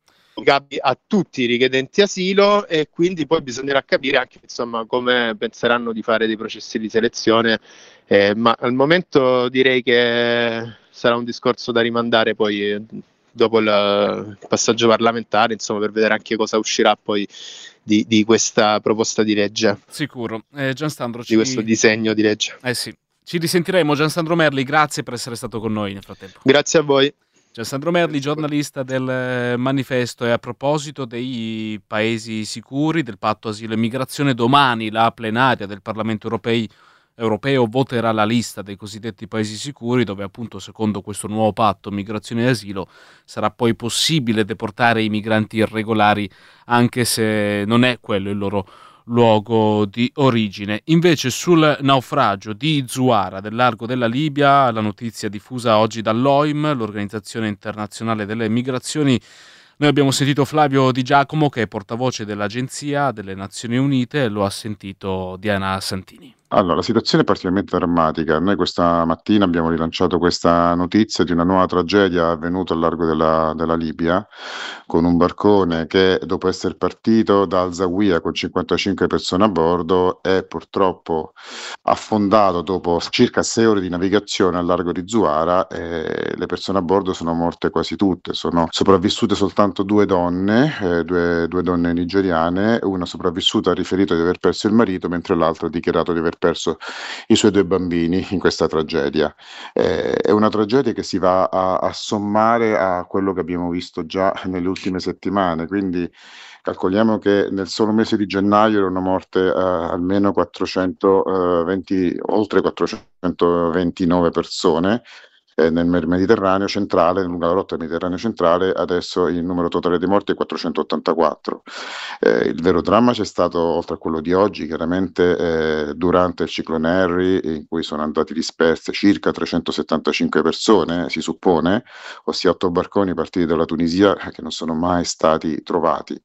a tutti i richiedenti asilo, e quindi poi bisognerà capire anche, insomma, come penseranno di fare dei processi di selezione, eh, ma al momento direi che sarà un discorso da rimandare poi eh, dopo il, il passaggio parlamentare, insomma, per vedere anche cosa uscirà poi di, di questa proposta di legge.
Sicuro. Eh, Giansandro,
di
ci...
questo disegno di legge.
Eh sì, ci risentiremo. Giansandro Merli, grazie per essere stato con noi nel frattempo.
Grazie a voi.
Giansandro Merli, giornalista del Manifesto. E a proposito dei paesi sicuri, del patto asilo e migrazione, domani la plenaria del Parlamento europei, europeo voterà la lista dei cosiddetti paesi sicuri, dove appunto secondo questo nuovo patto migrazione e asilo sarà poi possibile deportare i migranti irregolari anche se non è quello il loro luogo di origine. Invece sul naufragio di Zuara del largo della Libia, la notizia diffusa oggi dall'O I M, l'Organizzazione Internazionale delle Migrazioni. Noi abbiamo sentito Flavio Di Giacomo, che è portavoce dell'Agenzia delle Nazioni Unite, e lo ha sentito Diana Santini.
Allora, la situazione è particolarmente drammatica. Noi questa mattina abbiamo rilanciato questa notizia di una nuova tragedia avvenuta al largo della, della Libia, con un barcone che, dopo essere partito da Al-Zawiya con cinquantacinque persone a bordo, è purtroppo affondato dopo circa sei ore di navigazione al largo di Zuara, e le persone a bordo sono morte quasi tutte. Sono sopravvissute soltanto due donne, eh, due, due donne nigeriane. Una sopravvissuta ha riferito di aver perso il marito, mentre l'altra ha dichiarato di aver perso i suoi due bambini in questa tragedia. Eh, è una tragedia che si va a, a sommare a quello che abbiamo visto già nelle ultime settimane, quindi calcoliamo che nel solo mese di gennaio erano morte eh, almeno quattrocentoventi, oltre quattrocentoventinove persone eh, nel Mediterraneo centrale, nella lunga rotta del Mediterraneo centrale. Adesso il numero totale dei morti è quattrocentottantaquattro. Eh, il vero dramma c'è stato, oltre a quello di oggi, chiaramente eh, durante il ciclone Harry, in cui sono andati disperse circa trecentosettantacinque persone, si suppone, ossia otto barconi partiti dalla Tunisia che non sono mai stati trovati.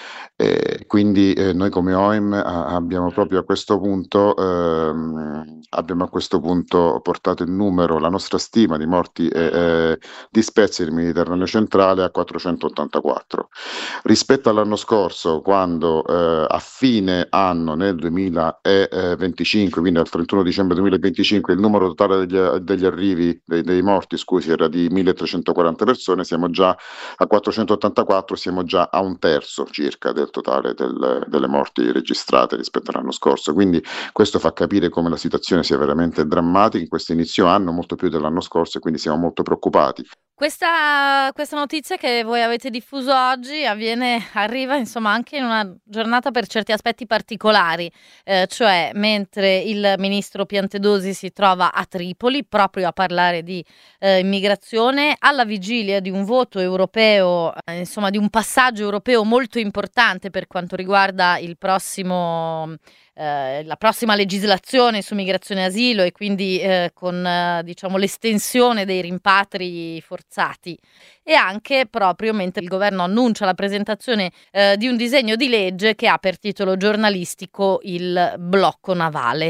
Eh, quindi eh, noi come O I M a, abbiamo proprio a questo punto ehm, abbiamo a questo punto portato il numero, la nostra stima di morti eh, eh, dispersi nel Mediterraneo centrale a quattrocentottantaquattro. Rispetto all'anno scorso, quando eh, a fine anno nel duemilaventicinque, quindi al trentuno dicembre duemilaventicinque, il numero totale degli, degli arrivi, dei, dei morti, scusi, era di milletrecentoquaranta persone, siamo già a quattrocentottantaquattro, siamo già a un terzo circa del totale del, delle morti registrate rispetto all'anno scorso. Quindi questo fa capire come la situazione sia veramente drammatica in questo inizio anno, molto più dell'anno scorso, e quindi siamo molto preoccupati.
Questa, questa notizia che voi avete diffuso oggi avviene, arriva insomma anche in una giornata per certi aspetti particolari, eh, cioè mentre il ministro Piantedosi si trova a Tripoli proprio a parlare di eh, immigrazione, alla vigilia di un voto europeo, eh, insomma di un passaggio europeo molto importante per quanto riguarda il prossimo... Eh, la prossima legislazione su migrazione e asilo, e quindi eh, con eh, diciamo l'estensione dei rimpatri forzati, e anche proprio mentre il governo annuncia la presentazione eh, di un disegno di legge che ha per titolo giornalistico il blocco navale.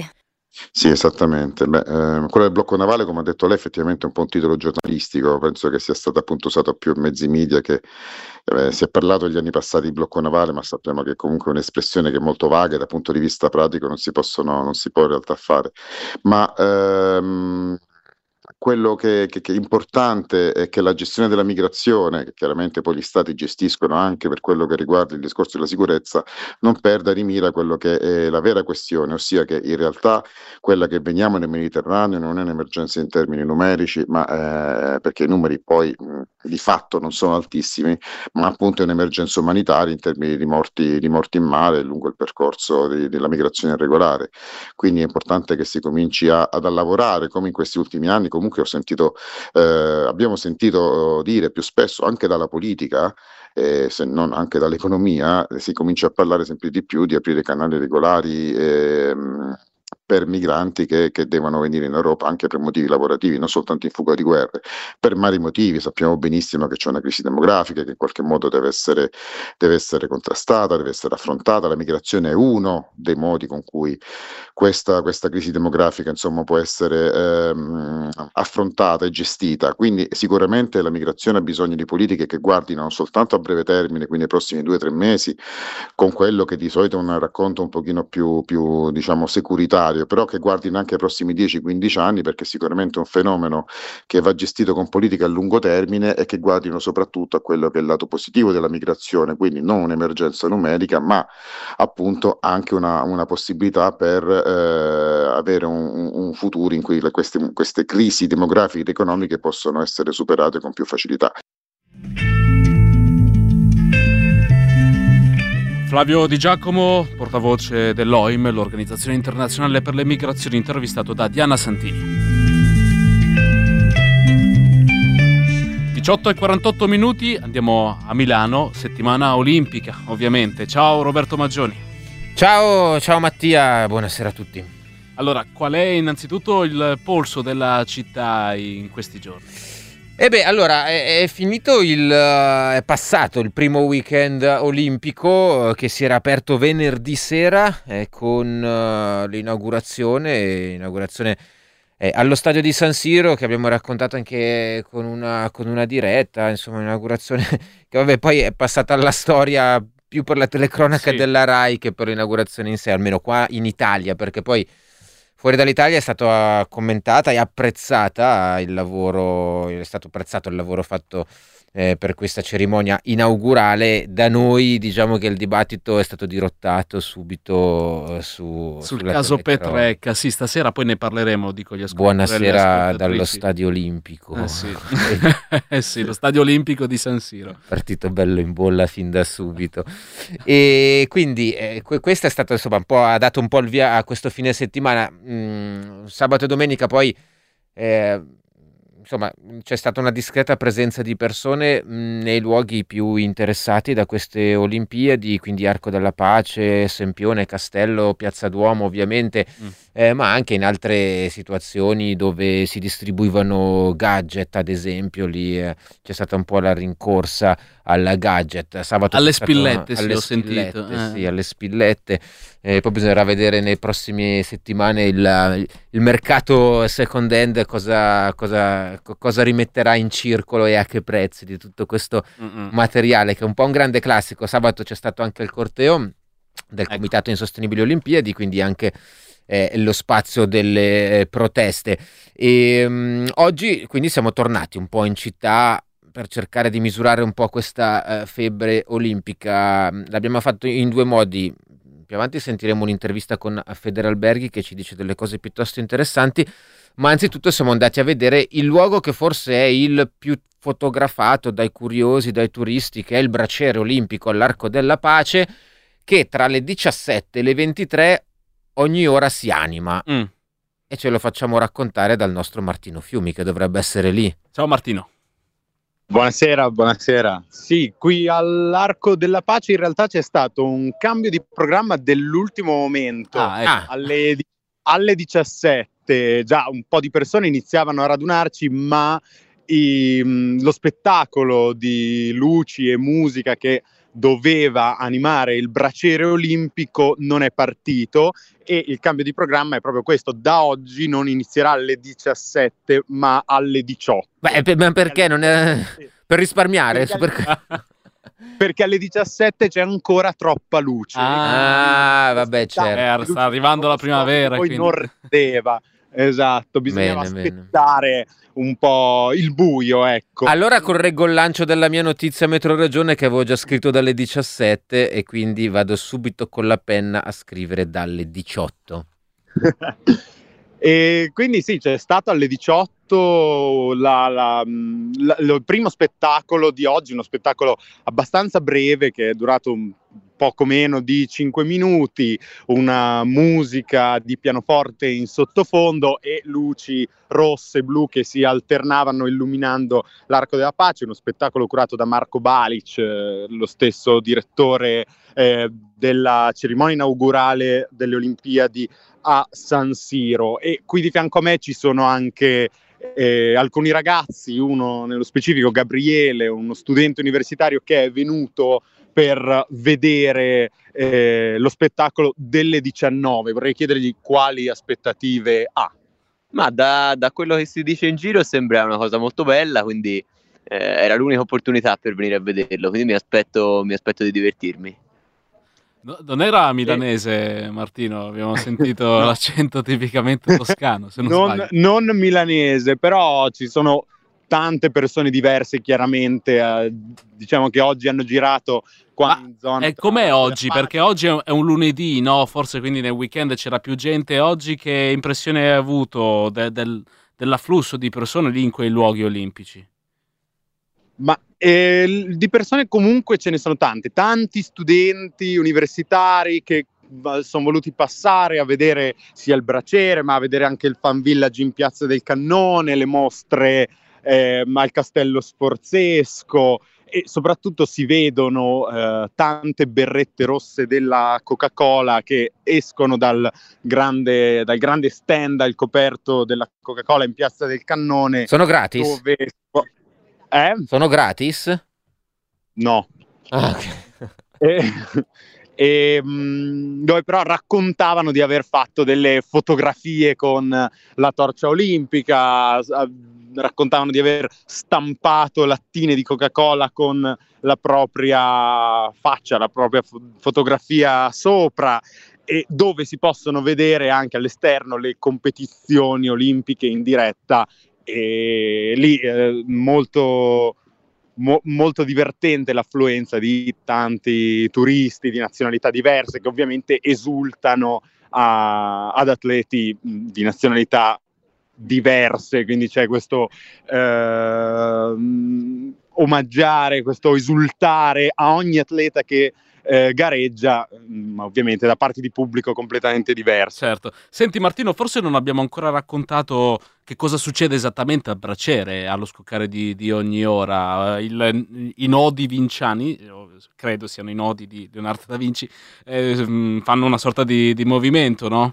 Sì, esattamente. Beh, eh, quello del blocco navale, come ha detto lei, effettivamente è un po' un titolo giornalistico, penso che sia stato appunto usato più mezzi media che eh, si è parlato negli anni passati di blocco navale, ma sappiamo che comunque è un'espressione che è molto vaga e dal punto di vista pratico non si possono, non si può in realtà fare. Ma ehm, quello che, che- che è importante è che la gestione della migrazione, che chiaramente poi gli stati gestiscono anche per quello che riguarda il discorso della sicurezza, non perda di mira quello che è la vera questione, ossia che in realtà quella che veniamo nel Mediterraneo non è un'emergenza in termini numerici, ma eh, perché i numeri poi mh, di fatto non sono altissimi, ma appunto è un'emergenza umanitaria in termini di morti, di morti in mare lungo il percorso di- della migrazione irregolare. Quindi è importante che si cominci a, ad a lavorare, come in questi ultimi anni. Comunque ho sentito, eh, abbiamo sentito dire più spesso anche dalla politica, eh, se non anche dall'economia, eh, si comincia a parlare sempre di più di aprire canali regolari ehm, per migranti che, che devono venire in Europa anche per motivi lavorativi, non soltanto in fuga di guerre, per vari motivi. Sappiamo benissimo che c'è una crisi demografica che in qualche modo deve essere, deve essere contrastata, deve essere affrontata. La migrazione è uno dei modi con cui questa, questa crisi demografica insomma, può essere ehm, affrontata e gestita. Quindi sicuramente la migrazione ha bisogno di politiche che guardino non soltanto a breve termine, quindi ai prossimi due o tre mesi, con quello che di solito è un racconto un pochino più, più diciamo, securitario, però che guardino anche ai prossimi dieci quindici anni, perché sicuramente è un fenomeno che va gestito con politiche a lungo termine e che guardino soprattutto a quello che è il lato positivo della migrazione, quindi non un'emergenza numerica, ma appunto anche una, una possibilità per eh, avere un, un futuro in cui le- queste, queste crisi demografiche ed economiche possono essere superate con più facilità.
Flavio Di Giacomo, portavoce dell'O I M, l'Organizzazione Internazionale per le Migrazioni, intervistato da Diana Santini. diciotto e quarantotto minuti, andiamo a Milano, settimana olimpica ovviamente. Ciao Roberto Maggioni.
Ciao, ciao Mattia, buonasera a tutti.
Allora, qual è innanzitutto il polso della città in questi giorni?
E beh, allora, è, è finito il... eh, è passato il primo weekend olimpico eh, che si era aperto venerdì sera eh, con eh, l'inaugurazione, inaugurazione eh, allo stadio di San Siro, che abbiamo raccontato anche con una, con una diretta, insomma, un'inaugurazione che vabbè poi è passata alla storia più per la telecronaca
Sì.
della Rai che per l'inaugurazione in sé, almeno qua in Italia, perché poi fuori dall'Italia è stata commentata e apprezzata il lavoro, è stato apprezzato il lavoro fatto eh, per questa cerimonia inaugurale. Da noi diciamo che il dibattito è stato dirottato subito eh, su,
Sul
sulla
caso
telecronaca.
Petrecca, sì, stasera poi ne parleremo, dico gli ascoltatori. e le
Buonasera dallo
ascoltatrici.
Stadio Olimpico.
Eh sì. Eh sì, lo stadio olimpico di San Siro.
Partito bello in bolla fin da subito. E quindi eh, que- questa è stata insomma un po', ha dato un po' il via a questo fine settimana. Mm, sabato e domenica poi eh, insomma c'è stata una discreta presenza di persone mh, nei luoghi più interessati da queste Olimpiadi, quindi Arco della Pace, Sempione, Castello, Piazza Duomo ovviamente,
Mm.
eh, ma anche in altre situazioni dove si distribuivano gadget, ad esempio lì eh, c'è stata un po' la rincorsa al gadget. Sabato
Alle
c'è stato-
Spillette, sì,
alle
ho sentito,
Spillette,
eh.
sì, alle Spillette. Eh, poi bisognerà vedere nelle prossime settimane il, il mercato second hand cosa, cosa, co- cosa rimetterà in circolo e a che prezzi di tutto questo
Mm-mm.
materiale, che è un po' un grande classico. Sabato c'è stato anche il corteo del
Ecco.
Comitato Insostenibili Olimpiadi, quindi anche eh, lo spazio delle eh, proteste. E mm, oggi quindi siamo tornati un po' in città per cercare di misurare un po' questa eh, febbre olimpica. L'abbiamo fatto in due modi. Più avanti sentiremo un'intervista con Federe Alberghi che ci dice delle cose piuttosto interessanti, ma anzitutto siamo andati a vedere il luogo che forse è il più fotografato dai curiosi, dai turisti, che è il braciere olimpico all'Arco della Pace, che tra le diciassette e le ventitré ogni ora si anima.
Mm.
E ce lo facciamo raccontare dal nostro Martino Fiumi, che dovrebbe essere lì.
Ciao Martino.
Buonasera, buonasera. Sì, qui all'Arco della Pace in realtà c'è stato un cambio di programma dell'ultimo momento.
Ah, ecco.
Ah,
Alle, di- alle diciassette già un po' di persone iniziavano a radunarci, ma i- mh, lo spettacolo di luci e musica che doveva animare il braciere olimpico non è partito, e il cambio di programma è proprio questo: da oggi non inizierà alle diciassette ma alle diciotto.
Beh, per, ma perché non è per risparmiare?
Perché,
Super...
perché alle diciassette c'è ancora troppa luce.
Ah, vabbè, certo.
Eh, sta arrivando la primavera,
poi
quindi.
non rendeva. Esatto, bisognava
Bene, bene.
aspettare un po' il buio, ecco.
Allora correggo il lancio della mia notizia Metro Regione, che avevo già scritto dalle diciassette, e quindi vado subito con la penna a scrivere dalle diciotto.
E quindi sì, c'è stato alle diciotto la, la, la, il primo spettacolo di oggi, uno spettacolo abbastanza breve che è durato un poco meno di cinque minuti, una musica di pianoforte in sottofondo e luci rosse e blu che si alternavano illuminando l'Arco della Pace, uno spettacolo curato da Marco Balic, eh, lo stesso direttore eh, della cerimonia inaugurale delle Olimpiadi a San Siro. E qui di fianco a me ci sono anche eh, alcuni ragazzi, uno nello specifico Gabriele, uno studente universitario che è venuto per vedere eh, lo spettacolo delle diciannove. Vorrei chiedergli quali aspettative ha.
Ma da, da quello che si dice in giro sembra una cosa molto bella, quindi eh, era l'unica opportunità per venire a vederlo, quindi mi aspetto, mi aspetto di divertirmi.
No, non era milanese, eh. Martino, abbiamo sentito no. l'accento tipicamente toscano, se non,
non
sbaglio.
Non milanese, però ci sono tante persone diverse, chiaramente, eh, diciamo che oggi hanno girato qua
Ma
in zona.
E com'è oggi? Perché oggi è un lunedì, no? Forse quindi nel weekend c'era più gente. Oggi che impressione hai avuto de- del, dell'afflusso di persone lì in quei luoghi olimpici?
Ma eh, di persone comunque ce ne sono tante, tanti studenti universitari che sono voluti passare a vedere sia il braciere, ma a vedere anche il Fan Village in Piazza del Cannone, le mostre eh, al Castello Sforzesco, e soprattutto si vedono eh, tante berrette rosse della Coca-Cola che escono dal grande, dal grande stand al coperto della Coca-Cola in Piazza del Cannone.
Sono gratis?
Dove... Eh?
Sono gratis?
No.
Ah, ok.
E, e, mh, dove però raccontavano di aver fatto delle fotografie con la torcia olimpica, raccontavano di aver stampato lattine di Coca-Cola con la propria faccia, la propria fo- fotografia sopra, e dove si possono vedere anche all'esterno le competizioni olimpiche in diretta. E lì eh, molto, mo, molto divertente l'affluenza di tanti turisti di nazionalità diverse che ovviamente esultano a, ad atleti di nazionalità diverse, quindi c'è questo eh, omaggiare, questo esultare a ogni atleta che Eh, gareggia, ma ovviamente da parte di pubblico completamente diverso.
Certo. Senti Martino, forse non abbiamo ancora raccontato che cosa succede esattamente al braciere allo scoccare di, di ogni ora. Il, I nodi vinciani, credo siano i nodi di Leonardo da Vinci, eh, fanno una sorta di, di movimento, no?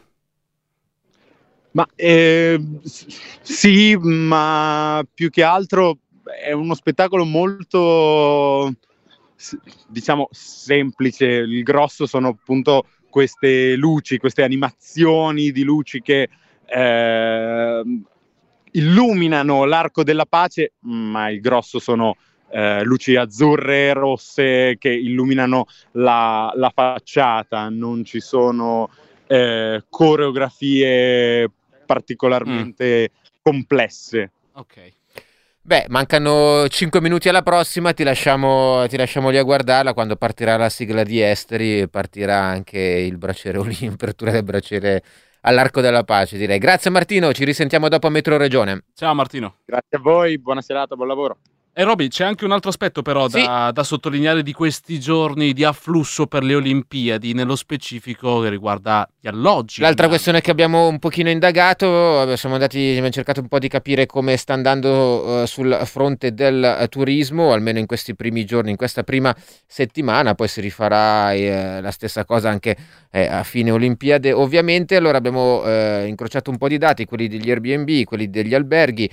Ma eh, sì, ma più che altro è uno spettacolo molto, diciamo, semplice. Il grosso sono appunto queste luci, queste animazioni di luci che eh, illuminano l'Arco della Pace, ma il grosso sono eh, luci azzurre e rosse che illuminano la, la facciata. Non ci sono eh, coreografie particolarmente mm. complesse.
Ok.
Beh, mancano cinque minuti alla prossima, ti lasciamo, ti lasciamo lì a guardarla. Quando partirà la sigla di Esteri, partirà anche il braciere Olimpico, l'apertura del braciere all'Arco della Pace, direi. Grazie Martino, ci risentiamo dopo a Metro Regione.
Ciao Martino.
Grazie a voi, buona serata, buon lavoro.
E Roby, c'è anche un altro aspetto però
sì.
da, da sottolineare di questi giorni di afflusso per le Olimpiadi, nello specifico che riguarda gli alloggi.
L'altra questione che abbiamo un pochino indagato, siamo andati, abbiamo cercato un po' di capire come sta andando uh, sul fronte del uh, turismo, almeno in questi primi giorni, in questa prima settimana, poi si rifarà eh, la stessa cosa anche eh, a fine Olimpiade ovviamente. Allora abbiamo eh, incrociato un po' di dati, quelli degli Airbnb, quelli degli alberghi.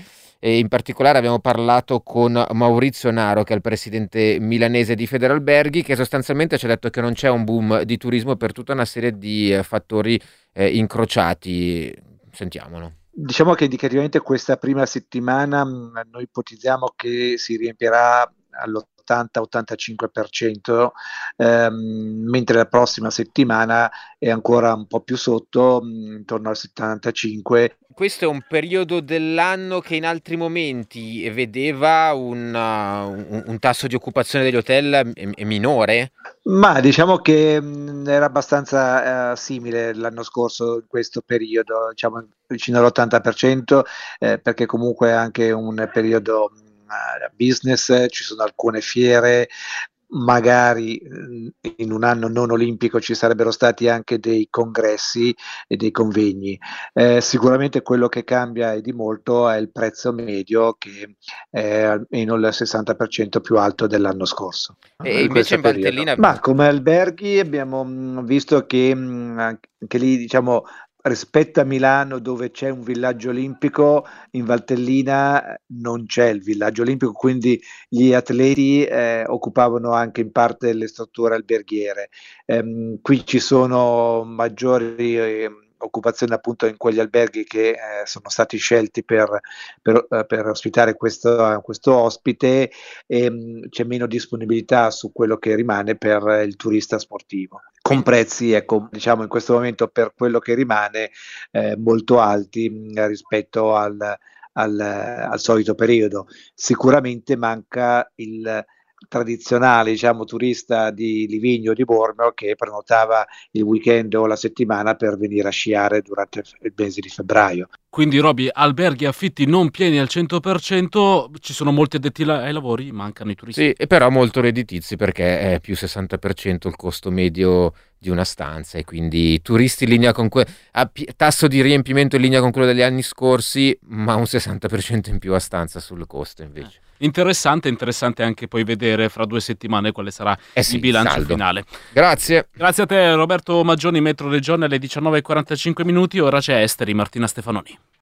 e in particolare abbiamo parlato con Maurizio Naro, che è il presidente milanese di Federalberghi, che sostanzialmente ci ha detto che non c'è un boom di turismo per tutta una serie di eh, fattori eh, incrociati. Sentiamolo.
Diciamo che indicativamente questa prima settimana mh, noi ipotizziamo che si riempirà all'ottanta ottantacinque per cento, ehm, mentre la prossima settimana è ancora un po' più sotto, mh, intorno al settantacinque per cento.
Questo è un periodo dell'anno che in altri momenti vedeva un, uh, un, un tasso di occupazione degli hotel m- minore?
Ma diciamo che mh, era abbastanza eh, simile l'anno scorso in questo periodo, diciamo vicino all'ottanta per cento, eh, perché comunque è anche un periodo mh, business, ci sono alcune fiere, magari in un anno non olimpico ci sarebbero stati anche dei congressi e dei convegni. Eh, sicuramente quello che cambia e di molto è il prezzo medio, che è almeno il sessanta per cento più alto dell'anno scorso.
E
in
invece in Valtellina...
Ma come alberghi abbiamo mh, visto che mh, anche lì, diciamo, rispetto a Milano, dove c'è un villaggio olimpico, in Valtellina non c'è il villaggio olimpico, quindi gli atleti eh, occupavano anche in parte le strutture alberghiere. Ehm, qui ci sono maggiori eh, occupazioni appunto in quegli alberghi che eh, sono stati scelti per, per, eh, per ospitare questo, questo ospite, e mh, c'è meno disponibilità su quello che rimane per il turista sportivo, con prezzi, ecco, diciamo in questo momento per quello che rimane eh, molto alti mh, rispetto al, al, al solito periodo. Sicuramente manca il tradizionale, diciamo, turista di Livigno o di Bormio che prenotava il weekend o la settimana per venire a sciare durante il mese di febbraio.
Quindi Roby, alberghi e affitti non pieni al cento per cento, ci sono molti addetti ai lavori, mancano i turisti.
Sì, e però molto redditizi, perché è più sessanta per cento il costo medio di una stanza, e quindi turisti in linea con que- a pi- tasso di riempimento in linea con quello degli anni scorsi, ma un sessanta per cento in più a stanza sul costo invece.
Interessante, interessante anche poi vedere fra due settimane quale sarà
eh sì,
il bilancio
saldo.
finale.
Grazie.
Grazie a te Roberto Maggioni, Metro Regione alle diciannove e quarantacinque minuti, ora c'è Esteri Martina Stefanoni.